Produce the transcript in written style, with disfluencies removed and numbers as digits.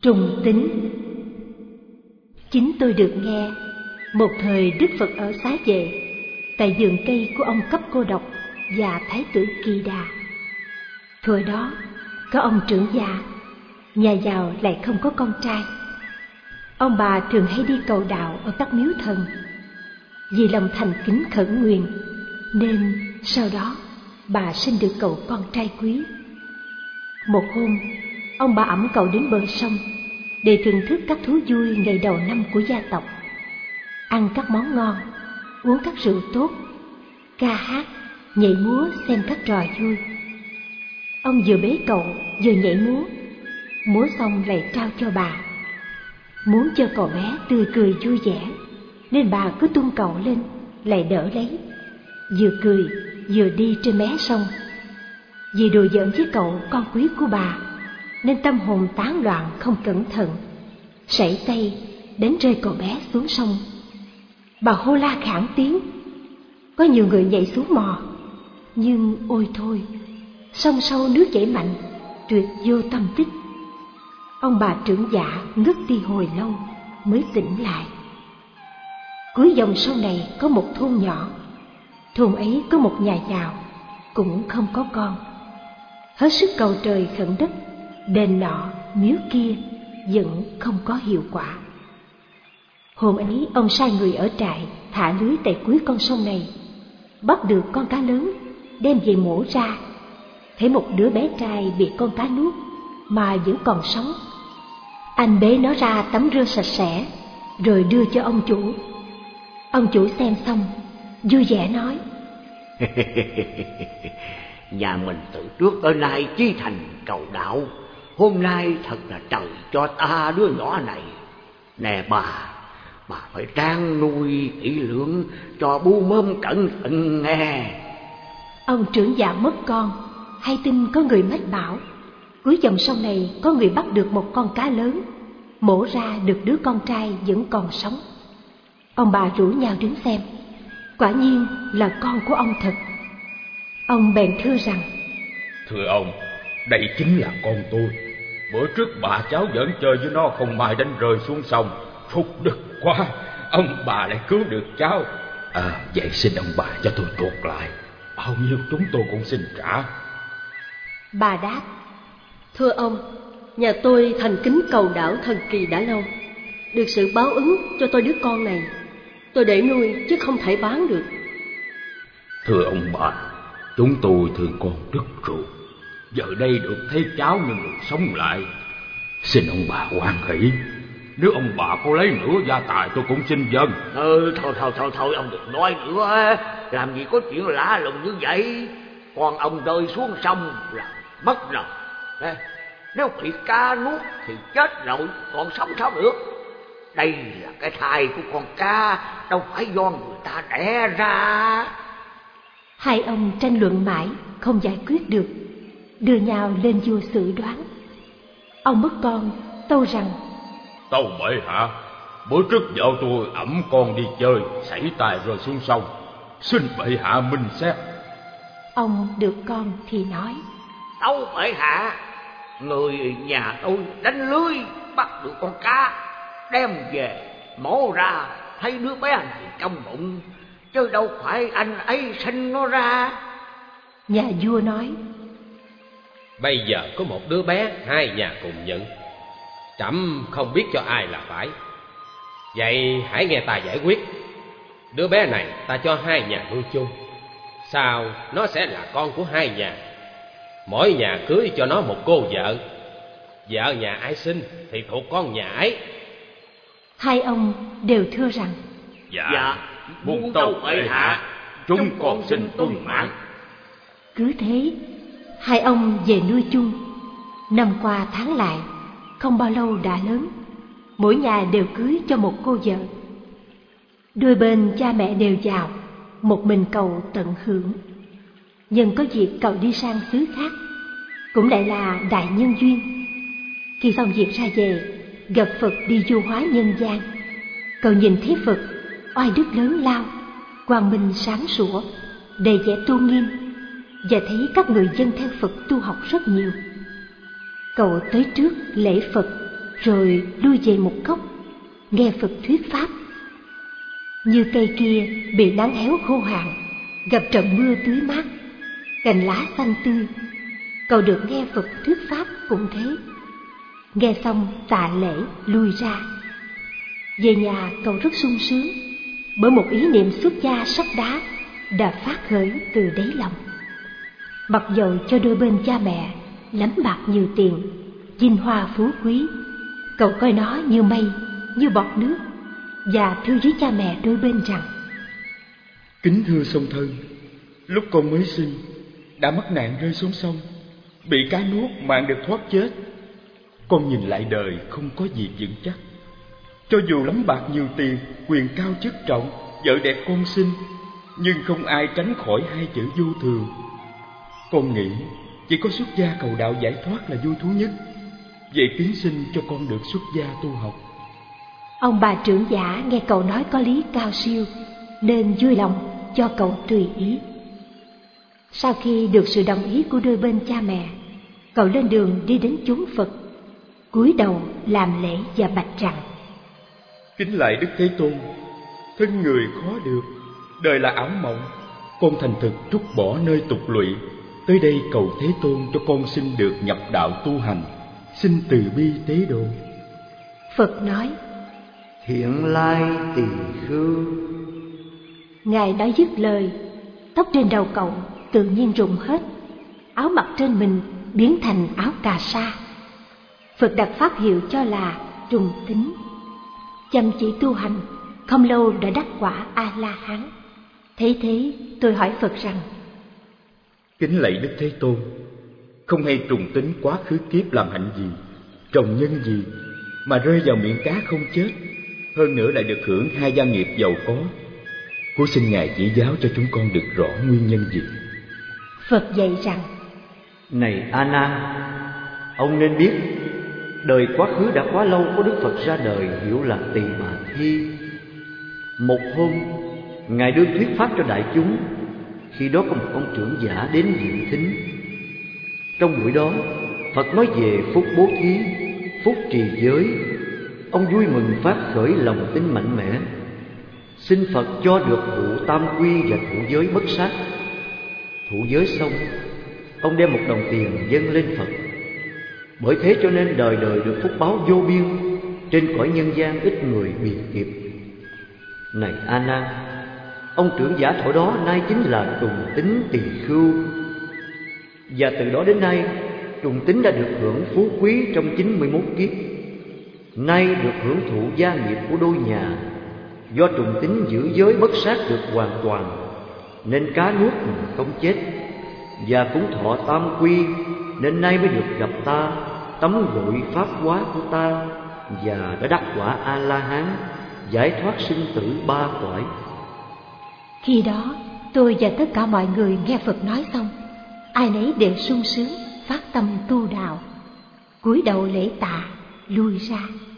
Trùng tính. Chính tôi được nghe, một thời Đức Phật ở Xá Vệ, tại vườn cây của ông Cấp Cô Độc và Thái tử Kỳ Đà. Thuở đó, có ông trưởng gia, nhà giàu lại không có con trai. Ông bà thường hay đi cầu đạo ở các miếu thần. Vì lòng thành kính khẩn nguyện, nên sau đó bà sinh được cậu con trai quý. Một hôm, ông bà ẵm cậu đến bờ sông để thưởng thức các thú vui ngày đầu năm của gia tộc, ăn các món ngon, uống các rượu tốt, ca hát, nhảy múa xem các trò vui. Ông vừa bế cậu vừa nhảy múa, múa xong lại trao cho bà. Muốn cho cậu bé tươi cười vui vẻ, nên bà cứ tung cậu lên, lại đỡ lấy, vừa cười vừa đi trên mé sông. Vì đùa giỡn với cậu con quý của bà, nên tâm hồn tán loạn không cẩn thận, sảy tay đánh rơi cậu bé xuống sông. Bà hô la khản tiếng. Có nhiều người nhảy xuống mò, nhưng ôi thôi, sông sâu nước chảy mạnh, tuyệt vô tâm tích. Ông bà trưởng giả ngất đi hồi lâu mới tỉnh lại. Cuối dòng sông này có một thôn nhỏ. Thôn ấy có một nhà giàu, cũng không có con. Hết sức cầu trời khẩn đất, đền nọ miếu kia vẫn không có hiệu quả. Hôm ấy ông sai người ở trại thả lưới tại cuối con sông này, bắt được con cá lớn, đem về mổ ra. Thấy một đứa bé trai bị con cá nuốt mà vẫn còn sống. Anh bế nó ra tắm rửa sạch sẽ, rồi đưa cho ông chủ. Ông chủ xem xong, vui vẻ nói: Nhà mình từ trước tới nay chí thành cầu đạo, hôm nay thật là trời cho ta đứa nhỏ này. Nè bà phải trang nuôi kỹ lưỡng, cho bu mớm cẩn thận nghe. Ông trưởng giả mất con, hay tin có người mách bảo cuối dòng sông này có người bắt được một con cá lớn, mổ ra được đứa con trai vẫn còn sống. Ông bà rủ nhau đến xem, quả nhiên là con của ông thật. Ông bèn thưa rằng: Thưa ông, đây chính là con tôi. Bữa trước bà cháu giỡn chơi với nó không may đánh rơi xuống sông, phúc đức quá, ông bà lại cứu được cháu. Vậy xin ông bà cho tôi chuộc lại, bao nhiêu chúng tôi cũng xin trả. Bà đáp: Thưa ông, nhà tôi thành kính cầu đảo thần kỳ đã lâu, được sự báo ứng cho tôi đứa con này. Tôi để nuôi chứ không thể bán được. Thưa ông bà, chúng tôi thương con rất ruột, giờ đây được thấy cháu như được sống lại, xin ông bà hoan hỷ. Nếu ông bà có lấy nữa gia tài tôi cũng xin dâng. Thôi ông đừng nói nữa, làm gì có chuyện lạ lùng như vậy. Con ông rơi xuống sông là mất rồi. Nếu bị cá nuốt thì chết rồi, còn sống sao được. Đây là cái thai của con cá, đâu phải do người ta đẻ ra. Hai ông tranh luận mãi không giải quyết được, đưa nhau lên vua xử đoán. Ông mất con tâu rằng: Tâu bệ hạ, bữa trước vợ tôi ẵm con đi chơi, sảy tay rơi xuống sông, xin bệ hạ minh xét. Ông được con thì nói: Tâu bệ hạ, người nhà tôi đánh lưới bắt được con cá, đem về mổ ra, thấy đứa bé này trong bụng, chứ đâu phải anh ấy sinh nó ra. Nhà vua nói: Bây giờ có một đứa bé hai nhà cùng nhận, trẫm không biết cho ai là phải. Vậy hãy nghe ta giải quyết. Đứa bé này ta cho hai nhà nuôi chung, sau nó sẽ là con của hai nhà. Mỗi nhà cưới cho nó một cô vợ, vợ nhà ai sinh thì thuộc con nhà ấy. Hai ông đều thưa rằng: Dạ, muôn tâu bệ hạ, chúng con xin tuân mạng. Cứ thế, hai ông về nuôi chung. Năm qua tháng lại, không bao lâu đã lớn, mỗi nhà đều cưới cho một cô vợ. Đôi bên cha mẹ đều giàu, một mình cậu tận hưởng. Nhưng có việc cậu đi sang xứ khác, cũng lại là đại nhân duyên. Khi xong việc ra về, gặp Phật đi du hóa nhân gian. Cậu nhìn thấy Phật oai đức lớn lao, quang minh sáng sủa, đầy vẻ tôn nghiêm, và thấy các người dân theo Phật tu học rất nhiều. Cậu tới trước lễ Phật, rồi lui về một góc, nghe Phật thuyết pháp. Như cây kia bị nắng héo khô hạn, gặp trận mưa tưới mát, cành lá xanh tươi, cậu được nghe Phật thuyết pháp cũng thế. Nghe xong tạ lễ lui ra. Về nhà cậu rất sung sướng, bởi một ý niệm xuất gia sắt đá đã phát khởi từ đáy lòng. Mặc dầu cho đôi bên cha mẹ lắm bạc nhiều tiền, vinh hoa phú quý, cậu coi nó như mây, như bọt nước, và thưa với cha mẹ đôi bên rằng: Kính thưa song thân, lúc con mới sinh đã mắc nạn rơi xuống sông, bị cá nuốt mạng được thoát chết. Con nhìn lại đời không có gì vững chắc. Cho dù lắm bạc nhiều tiền, quyền cao chức trọng, vợ đẹp con xinh, nhưng không ai tránh khỏi hai chữ vô thường. Con nghĩ chỉ có xuất gia cầu đạo giải thoát là vui thú nhất. Vậy kính xin cho con được xuất gia tu học. Ông bà trưởng giả nghe cậu nói có lý cao siêu, nên vui lòng cho cậu tùy ý. Sau khi được sự đồng ý của đôi bên cha mẹ, cậu lên đường đi đến chốn Phật, cúi đầu làm lễ và bạch rằng: Kính lạy Đức Thế Tôn, thân người khó được, đời là ảo mộng. Con thành thực trút bỏ nơi tục lụy, tới đây cầu Thế Tôn cho con xin được nhập đạo tu hành, xin từ bi tế độ. Phật nói: Thiện lai tỳ khưu. Ngài nói dứt lời, tóc trên đầu cậu tự nhiên rụng hết, áo mặc trên mình biến thành áo cà sa. Phật đặt pháp hiệu cho là Trùng Tính. Chăm chỉ tu hành, không lâu đã đắc quả A-la-hán. Thấy thế, tôi hỏi Phật rằng: Kính lạy Đức Thế Tôn, không hay Trùng Tính quá khứ kiếp làm hạnh gì, trồng nhân gì mà rơi vào miệng cá không chết, hơn nữa lại được hưởng hai gia nghiệp giàu có. Cố xin Ngài chỉ giáo cho chúng con được rõ nguyên nhân gì. Phật dạy rằng: Này A Nan, ông nên biết đời quá khứ đã quá lâu có Đức Phật ra đời hiệu là Tỳ Bà Thi. Một hôm, Ngài đương thuyết pháp cho đại chúng. Khi đó có một ông trưởng giả đến dự thính. Trong buổi đó, Phật nói về phúc bố thí, phúc trì giới. Ông vui mừng phát khởi lòng tin mạnh mẽ, xin Phật cho được thụ tam quy và thụ giới bất sát. Thụ giới xong, ông đem một đồng tiền dâng lên Phật. Bởi thế cho nên đời đời được phúc báo vô biên, trên cõi nhân gian ít người bì kịp. Này A Nan, ông trưởng giả thổi đó nay chính là Trùng Tính Tỳ Khưu. Và từ đó đến nay, Trùng Tính đã được hưởng phú quý trong 91 kiếp. Nay được hưởng thụ gia nghiệp của đôi nhà. Do Trùng Tính giữ giới bất sát được hoàn toàn, nên cá nuốt mà không chết. Và cũng thọ tam quy, nên nay mới được gặp ta, tấm gội pháp hóa của ta, và đã đắc quả A-la-hán, giải thoát sinh tử ba cõi. Khi đó, tôi và tất cả mọi người nghe Phật nói xong, ai nấy đều sung sướng, phát tâm tu đạo, cúi đầu lễ tạ, lui ra.